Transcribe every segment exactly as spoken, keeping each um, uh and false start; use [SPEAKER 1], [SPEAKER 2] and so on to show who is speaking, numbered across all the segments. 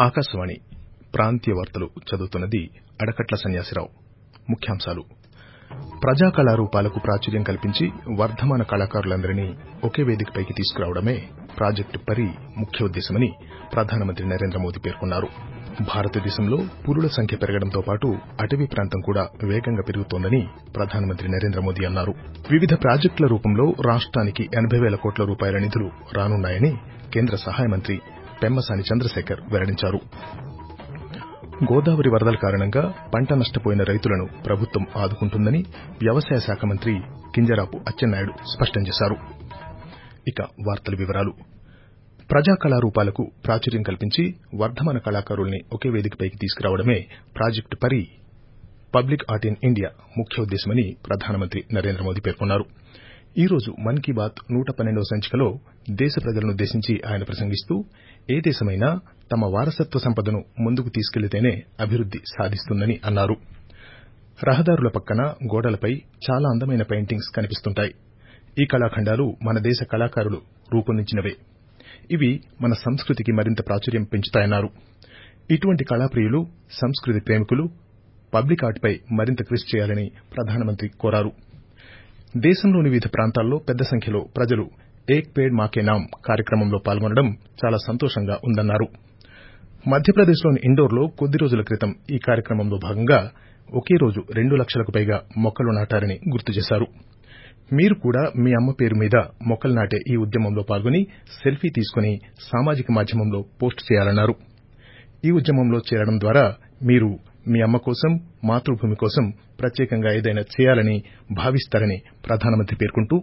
[SPEAKER 1] ఆకాశవాణి ప్రాంతీయ వార్తలు చదువుతున్నది అడకట్ల సన్యాసిరావు. ముఖ్యాంశాలు. ప్రజా కళారూపాలకు ప్రాచుర్యం కల్పించి వర్ధమాన కళాకారులందరినీ ఒకే వేదికపైకి తీసుకురావడమే ప్రాజెక్టు పరి ముఖ్యోద్దేశమని ప్రధానమంత్రి నరేంద్ర మోదీ పేర్కొన్నారు. భారతదేశంలో పులుల సంఖ్య పెరగడంతో పాటు అటవీ ప్రాంతం కూడా వేగంగా పెరుగుతోందని ప్రధానమంత్రి నరేంద్ర మోదీ అన్నారు. వివిధ ప్రాజెక్టుల రూపంలో రాష్టానికి ఎనబై వేల కోట్ల రూపాయల నిధులు రానున్నాయని కేంద్ర సహాయ మంత్రి పెమ్మసాని చంద్రశేఖర్ వెల్లడించారు. గోదావరి వరదల కారణంగా పంట నష్టపోయిన రైతులను ప్రభుత్వం ఆదుకుంటుందని వ్యవసాయ శాఖ మంత్రి కింజరాపు అచ్చెన్నాయుడు స్పష్టం చేశారు. ఇక వార్తల వివరాలు. ప్రజా కళారూపాలకు ప్రాచుర్యం కల్పించి వర్ధమాన కళాకారుల్ని ఒకే వేదికపైకి తీసుకురావడమే ప్రాజెక్టు పరి పబ్లిక్ ఆర్ట్ ఇన్ ఇండియా ముఖ్యోద్దేశమని ప్రధానమంత్రి నరేంద్ర మోదీ పేర్కొన్నారు. ఈ రోజు మన్ కీ బాత్ నూట పన్నెండవ సంచికలో దేశ ప్రజలనుద్దేశించి ఆయన ప్రసంగిస్తూ ఏ దేశమైనా తమ వారసత్వ సంపదను ముందుకు తీసుకెళ్లితేనే అభివృద్ది సాధిస్తుందని అన్నారు. రహదారుల పక్కన గోడలపై చాలా అందమైన పెయింటింగ్స్ కనిపిస్తుంటాయి. ఈ కళాఖండాలు మన దేశ కళాకారులు రూపొందించినవే. ఇవి మన సంస్కృతికి మరింత ప్రాచుర్యం పెంచుతాయన్నారు. ఇటువంటి కళాప్రియులు, సంస్కృతి ప్రేమికులు పబ్లిక్ ఆర్ట్ పై మరింత కృషి చేయాలని ప్రధానమంత్రి కోరారు. దేశంలోని వివిధ ప్రాంతాల్లో పెద్ద సంఖ్యలో ప్రజలు ఏక్ పేడ్ మాకే నామ్ కార్యక్రమంలో పాల్గొనడం చాలా సంతోషంగా ఉందన్నారు. మధ్యప్రదేశ్లోని ఇండోర్లో కొద్ది రోజుల క్రితం ఈ కార్యక్రమంలో భాగంగా ఒకే రోజు రెండు లక్షలకు పైగా మొక్కలు నాటారని గుర్తు చేశారు. మీరు కూడా మీ అమ్మ పేరు మీద మొక్కలు నాటే ఈ ఉద్యమంలో పాల్గొని సెల్ఫీ తీసుకుని సామాజిక మాధ్యమంలో పోస్ట్ చేయాలన్నారు. ఈ ఉద్యమంలో చేరడం ద్వారా మీరు మీ అమ్మ కోసం, మాతృభూమి కోసం ప్రత్యేకంగా ఏదైనా చేయాలని భావిస్తారని ప్రధానమంత్రి పేర్కొంటూ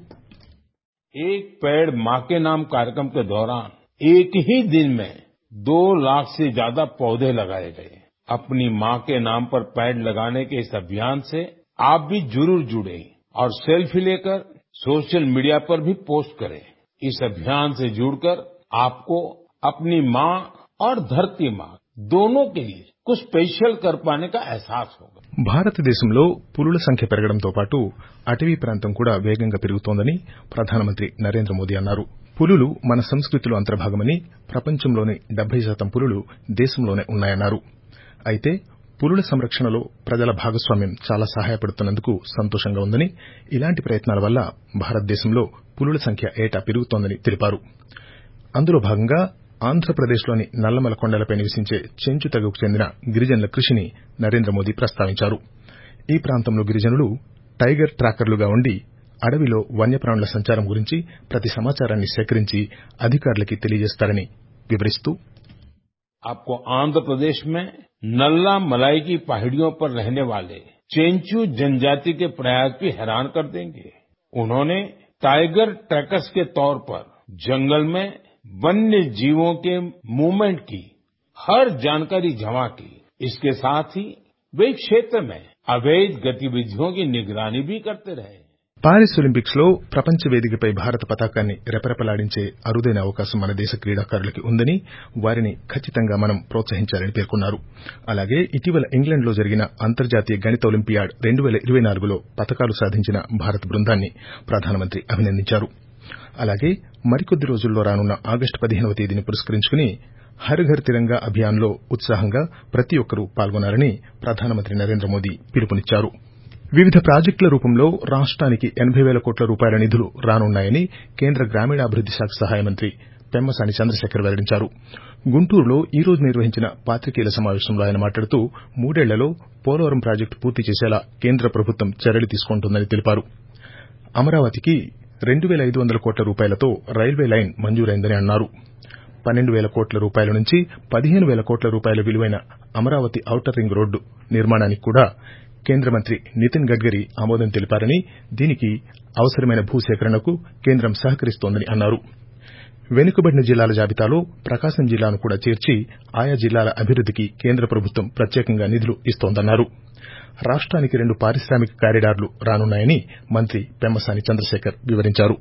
[SPEAKER 2] एक पेड़ मां के नाम कार्यक्रम के दौरान एक ही दिन में दो लाख से ज्यादा पौधे लगाए गए. अपनी मां के नाम पर पेड़ लगाने के इस अभियान से आप भी जरूर जुड़ें और सेल्फी लेकर सोशल मीडिया पर भी पोस्ट करें. इस अभियान से जुड़कर आपको अपनी मां और धरती मां दोनों के लिए कुछ स्पेशल कर पाने का एहसास होगा.
[SPEAKER 1] భారతదేశంలో పులుల సంఖ్య పెరగడంతో పాటు అటవీ ప్రాంతం కూడా వేగంగా పెరుగుతోందని ప్రధానమంత్రి నరేంద్ర మోదీ అన్నారు. పులులు మన సంస్కృతిలో అంతర్భాగమని, ప్రపంచంలోని డెబ్బై శాతం పులులు దేశంలోనే ఉన్నాయన్నారు. అయితే పులుల సంరక్షణలో ప్రజల భాగస్వామ్యం చాలా సహాయపడుతున్నందుకు సంతోషంగా ఉందని, ఇలాంటి ప్రయత్నాల వల్ల భారతదేశంలో పులుల సంఖ్య ఏటా పెరుగుతోందని తెలిపారు. అందులో భాగంగా ఆంధ్రప్రదేశ్లోని నల్లమల కొండలపై నివసించే చెంచు తెగకు చెందిన గిరిజనుల కృషిని నరేంద్ర మోదీ ప్రస్తావించారు. ఈ ప్రాంతంలో గిరిజనులు టైగర్ ట్రాకర్లుగా ఉండి అడవిలో వన్యప్రాణుల సంచారం గురించి ప్రతి సమాచారాన్ని సేకరించి అధికారులకి తెలియజేస్తారని వివరిస్తూ
[SPEAKER 2] आपको आंध्र प्रदेश में नल्ला मलाई की पहाड़ियों पर रहने वाले चेंचू जनजाति के प्रयास भी हैरान कर देंगे. उन्होंने टाइगर ट्रैकर्स के तौर पर जंगल में वन्य जीवों के मूवमेंट की हर जानकारी जमा की. इसके साथ ही वे क्षेत्र में अवैध गतिविधियों की निगरानी भी करते रहे.
[SPEAKER 1] పారిస్ ఒలింపిక్స్ లో ప్రపంచ వేదికపై భారత పతాకాన్ని రెపరెపలాడించే అరుదైన అవకాశం మన దేశ క్రీడాకారులకి ఉందని, వారిని ఖచ్చితంగా మనం ప్రోత్సహించాలని పేర్కొన్నారు. అలాగే ఇటీవల ఇంగ్లండ్ లో జరిగిన అంతర్జాతీయ గణిత ఒలింపియాడ్ రెండు వేల ఇరవై నాలుగులో పతకాలు సాధించిన భారత బృందాన్ని ప్రధానమంత్రి అభినందించారు. అలాగే మరికొద్ది రోజుల్లో రానున్న ఆగస్టు పదిహేనవ తేదీని పురస్కరించుకుని హర్ ఘర్ తిరంగా అభియాన్లో ఉత్సాహంగా ప్రతి ఒక్కరూ పాల్గొనాలని ప్రధానమంత్రి నరేంద్ర మోదీ పిలుపునిచ్చారు. వివిధ ప్రాజెక్టుల రూపంలో రాష్టానికి ఎనబై వేల కోట్ల రూపాయల నిధులు రానున్నాయని కేంద్ర గ్రామీణాభివృద్ది శాఖ సహాయ మంత్రి పెమ్మసాని చంద్రశేఖర్ వెల్లడించారు. గుంటూరులో ఈ రోజు నిర్వహించిన పాత్రికేయుల సమావేశంలో ఆయన మాట్లాడుతూ మూడేళ్లలో పోలవరం ప్రాజెక్టు పూర్తి చేసేలా కేంద్ర ప్రభుత్వం చర్యలు తీసుకుంటోందని తెలిపారు. అమరావతికి రెండు వేల ఐదు వందల కోట్ల రూపాయలతో రైల్వే లైన్ మంజూరైందని అన్నారు. పన్నెండు వేల కోట్ల రూపాయల నుంచి పదిహేను వేల కోట్ల రూపాయల విలువైన అమరావతి ఔటర్ రింగ్ రోడ్డు నిర్మాణానికి కూడా కేంద్ర మంత్రి నితిన్ గడ్కరీ ఆమోదం తెలిపారని, దీనికి అవసరమైన భూసేకరణకు కేంద్రం సహకరిస్తోందని అన్నారు. వెనుకబడిన జిల్లాల జాబితాలో ప్రకాశం జిల్లాను కూడా చేర్చి ఆయా జిల్లాల అభివృద్దికి కేంద్ర ప్రభుత్వం ప్రత్యేకంగా నిధులు ఇస్తోందన్నారు. రాష్టానికి రెండు పారిశ్రామిక కారిడార్లు రానున్నాయని మంత్రి పెమ్మసాని చంద్రశేఖర్ వివరించారు.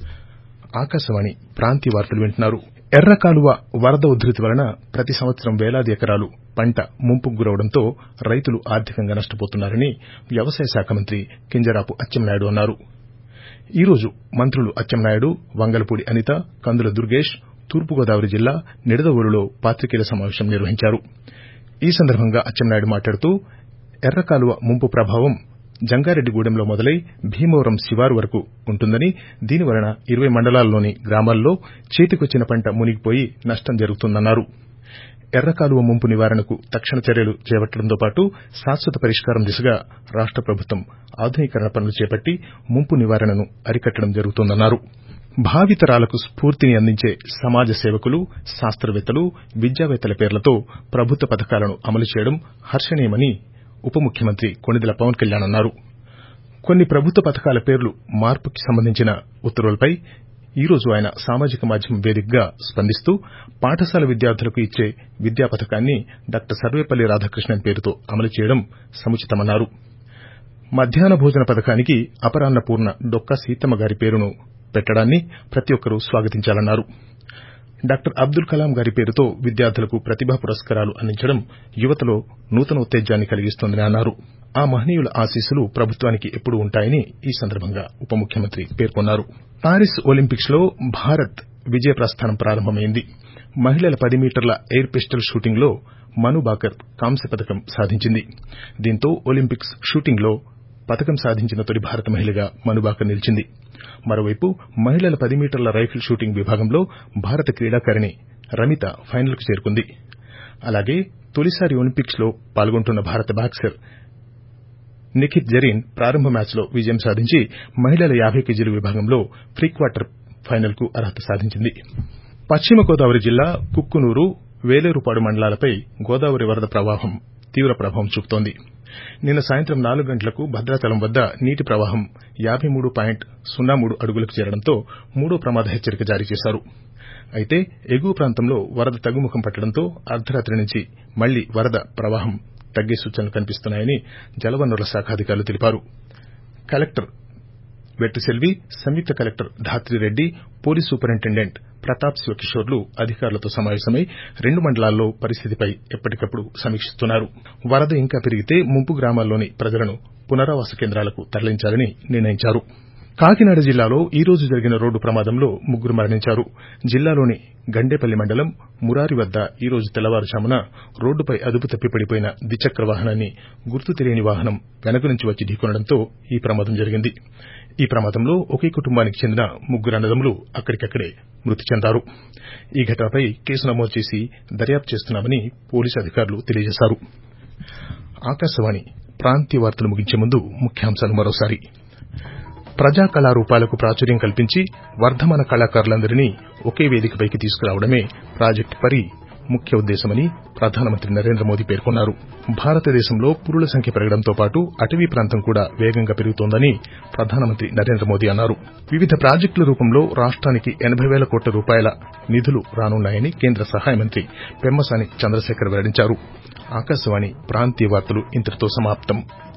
[SPEAKER 1] ఆకాశవాణి ప్రాంతీయ వార్తలు వింటున్నారు. ఎర్రకాలువ వరద ఉధృతి వలన ప్రతి సంవత్సరం వేలాది ఎకరాలు పంట ముంపుకు గురవడంతో రైతులు ఆర్థికంగా నష్టపోతున్నారని వ్యవసాయ శాఖ మంత్రి కింజరాపు అచ్చెన్నాయుడు అన్నారు. ఈ రోజు మంత్రులు అచ్చెన్నాయుడు, వంగలపూడి అనిత, కందుల దుర్గేష్, తూర్పుగోదావరి జిల్లా నిడదవోలులో పాత్రికేయుల సమావేశం నిర్వహించారు. ఈ సందర్భంగా అచ్చెన్నాయుడు మాట్లాడుతూ ఎర్రకాలువ ముంపు ప్రభావం జంగారెడ్డిగూడెంలో మొదలై భీమవరం శివారు వరకు ఉంటుందని, దీనివలన ఇరవై మండలాల్లోని గ్రామాల్లో చేతికొచ్చిన పంట మునిగిపోయి నష్టం జరుగుతుందన్నారు. ఎర్రకాలువ ముంపు నివారణకు తక్షణ చర్యలు చేపట్టడంతో పాటు శాశ్వత పరిష్కారం దిశగా రాష్ట ప్రభుత్వం ఆధునీకరణ పనులు చేపట్టి ముంపు నివారణను అరికట్టడం జరుగుతోందన్నారు. భావితరాలకు స్ఫూర్తిని అందించే సమాజ సేవకులు, శాస్త్రవేత్తలు, విద్యావేత్తల పేర్లతో ప్రభుత్వ పథకాలను అమలు చేయడం హర్షణీయమని ఉప ముఖ్యమంత్రి కొణిదెల పవన్ కళ్యాణ్ అన్నారు. కొన్ని ప్రభుత్వ పథకాల పేర్లు మార్పుకి సంబంధించిన ఉత్తర్వులపై ఈ రోజు ఆయన సామాజిక మాధ్యమం వేదికగా స్పందిస్తూ పాఠశాల విద్యార్థులకు ఇచ్చే విద్యా పథకాన్ని డాక్టర్ సర్వేపల్లి రాధాకృష్ణన్ పేరుతో అమలు చేయడం సముచితమన్నారు. మధ్యాహ్న భోజన పథకానికి అపరాన్న పూర్ణ డొక్కా సీతమ్మ గారి పేరును పెట్టడాన్ని ప్రతి ఒక్కరూ స్వాగతించాలన్నారు. డాక్టర్ అబ్దుల్ కలాం గారి పేరుతో విద్యార్థులకు ప్రతిభా పురస్కారాలు అందించడం యువతలో నూతన ఉత్తేజాన్ని కలిగిస్తోందని అన్నారు. ఆ మహనీయుల ఆశీస్సులు ప్రభుత్వానికి ఎప్పుడూ ఉంటాయని ఈ సందర్భంగా ఉప ముఖ్యమంత్రి పేర్కొన్నారు. పారిస్ ఒలింపిక్స్ లో భారత్ విజయ ప్రస్థానం ప్రారంభమైంది. మహిళల పది మీటర్ల ఎయిర్ పిస్టల్ షూటింగ్ లో మను బాకర్ కాంస్య పథకం సాధించింది. దీంతో ఒలింపిక్స్ షూటింగ్ లో పథకం సాధించిన తొలి భారత మహిళగా మను బాకర్ నిలిచింది. మరోవైపు మహిళల పది మీటర్ల రైఫిల్ షూటింగ్ విభాగంలో భారత క్రీడాకారిణి రమిత ఫైనల్కు చేరుకుంది. అలాగే తొలిసారి ఒలింపిక్స్ లో పాల్గొంటున్న భారత బాక్సర్ నిఖిత్ జరీన్ ప్రారంభ మ్యాచ్లో విజయం సాధించి మహిళల యాబై కేజీల విభాగంలో ప్రీ క్వార్టర్ ఫైనల్కు అర్హత సాధించింది. పశ్చిమ గోదావరి జిల్లా కుక్కునూరు, వేలేరుపాడు మండలాలపై గోదావరి వరద ప్రవాహం తీవ్ర ప్రభావం చూపుతోంది. నిన్న సాయంత్రం నాలుగు గంటలకు భద్రాచలం వద్ద నీటి ప్రవాహం యాబై మూడు పాయింట్ సున్నా మూడు అడుగులకు చేరడంతో మూడో ప్రమాద హెచ్చరిక జారీ చేశారు. అయితే ఎగువ ప్రాంతంలో వరద తగ్గుముఖం పట్టడంతో అర్ధరాత్రి నుంచి మళ్లీ వరద ప్రవాహం తగ్గే సూచనలు కనిపిస్తున్నాయని జలవనరుల శాఖ అధికారులు తెలిపారు. కలెక్టర్ వెట్రిసెల్వి, సంయుక్త collector Dhatri Reddy, police superintendent Pratap శివకిషోర్లు అధికారులతో సమావేశమై రెండు మండలాల్లో పరిస్థితిపై ఎప్పటికప్పుడు సమీక్షిస్తున్నారు. వరద ఇంకా పెరిగితే ముంపు గ్రామాల్లోని ప్రజలను పునరావాస కేంద్రాలకు తరలించాలని నిర్ణయించారు. కాకినాడ జిల్లాలో ఈ రోజు జరిగిన రోడ్డు ప్రమాదంలో ముగ్గురు మరణించారు. జిల్లాలోని గండేపల్లి మండలం మురారి వద్ద ఈ రోజు తెల్లవారుజామున రోడ్డుపై అదుపు తప్పి పడిపోయిన ద్విచక్ర వాహనాన్ని గుర్తు తెలియని వాహనం వెనక నుంచి వచ్చి ఢీకొనడంతో ఈ ప్రమాదం జరిగింది. ఈ ప్రమాదంలో ఒకే కుటుంబానికి చెందిన ముగ్గురు అన్నదమ్ములు అక్కడికక్కడే మృతి చెందారు. ఈ ఘటనపై కేసు నమోదు చేసి దర్యాప్తు చేస్తున్నామని పోలీసు అధికారులు తెలియజేశారు. ఆకాశవాణి ప్రాంతీయ వార్తలు ముగించే ముందు ముఖ్యాంశాలు మరోసారి. ప్రజా కళారూపాలకు ప్రాచుర్యం కల్పించి వర్ధమాన కళాకారులందరినీ ఒకే వేదికపైకి తీసుకురావడమే ప్రాజెక్ట్ పరి ముఖ్య ఉద్దేశమని ప్రధానమంత్రి నరేంద్ర మోదీ పేర్కొన్నారు. భారతదేశంలో పులుల సంఖ్య పెరగడంతో పాటు అటవీ ప్రాంతం కూడా వేగంగా పెరుగుతోందని ప్రధానమంత్రి నరేంద్ర మోదీ అన్నారు. వివిధ ప్రాజెక్టుల రూపంలో రాష్ట్రానికి ఎనబై వేల కోట్ల రూపాయల నిధులు రానున్నాయని కేంద్ర సహాయ మంత్రి పెమ్మసాని చంద్రశేఖర్ వెల్లడించారు. ఆకాశవాణి ప్రాంతీయ వార్తలు ఇంతటితో సమాప్తం.